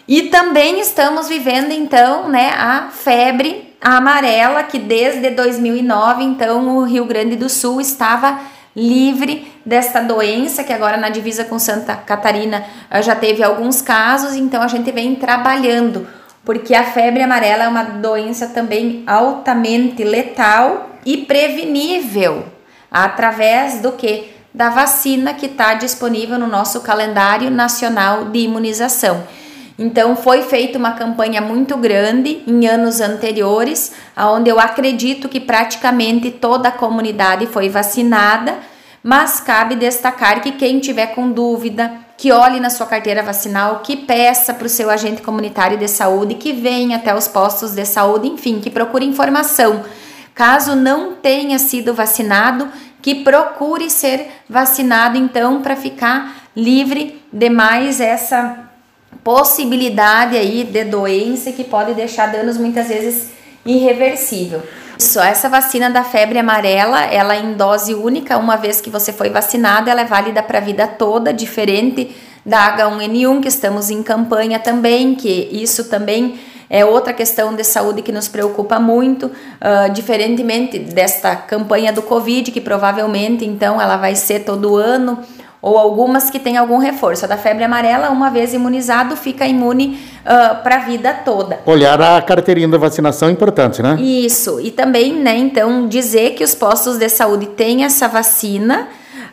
E também estamos vivendo, então, né, a febre amarela, que desde 2009, então, o Rio Grande do Sul estava livre desta doença, que agora na divisa com Santa Catarina já teve alguns casos, então a gente vem trabalhando, porque a febre amarela é uma doença também altamente letal e prevenível, através do que? Da vacina que está disponível no nosso calendário nacional de imunização. Então foi feita uma campanha muito grande em anos anteriores, onde eu acredito que praticamente toda a comunidade foi vacinada, mas cabe destacar que quem tiver com dúvida, que olhe na sua carteira vacinal, que peça para o seu agente comunitário de saúde, que venha até os postos de saúde, enfim, que procure informação. Caso não tenha sido vacinado, que procure ser vacinado então para ficar livre de mais essa possibilidade aí de doença que pode deixar danos muitas vezes irreversível. Essa vacina da febre amarela, ela é em dose única, uma vez que você foi vacinado, ela é válida para a vida toda, diferente da H1N1, que estamos em campanha também, que isso também é outra questão de saúde que nos preocupa muito, diferentemente desta campanha do Covid, que provavelmente então ela vai ser todo ano, ou algumas que têm algum reforço. A da febre amarela, uma vez imunizado, fica imune para a vida toda. Olhar a carteirinha da vacinação é importante, né? Isso, e também, né, então, dizer que os postos de saúde têm essa vacina.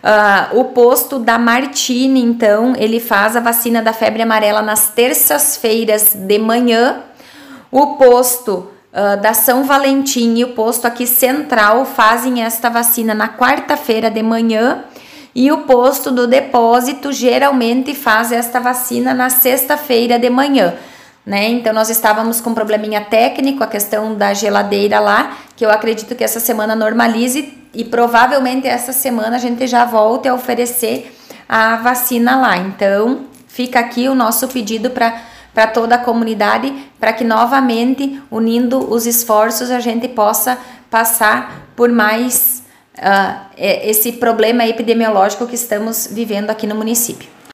O posto da Martini, então, ele faz a vacina da febre amarela nas terças-feiras de manhã. O posto da São Valentim e o posto aqui central fazem esta vacina na quarta-feira de manhã. E o posto do depósito geralmente faz esta vacina na sexta-feira de manhã, né? Então nós estávamos com um probleminha técnico, a questão da geladeira lá, que eu acredito que essa semana normalize e provavelmente essa semana a gente já volte a oferecer a vacina lá. Então fica aqui o nosso pedido para toda a comunidade, para que novamente, unindo os esforços, a gente possa passar por mais esse problema epidemiológico que estamos vivendo aqui no município.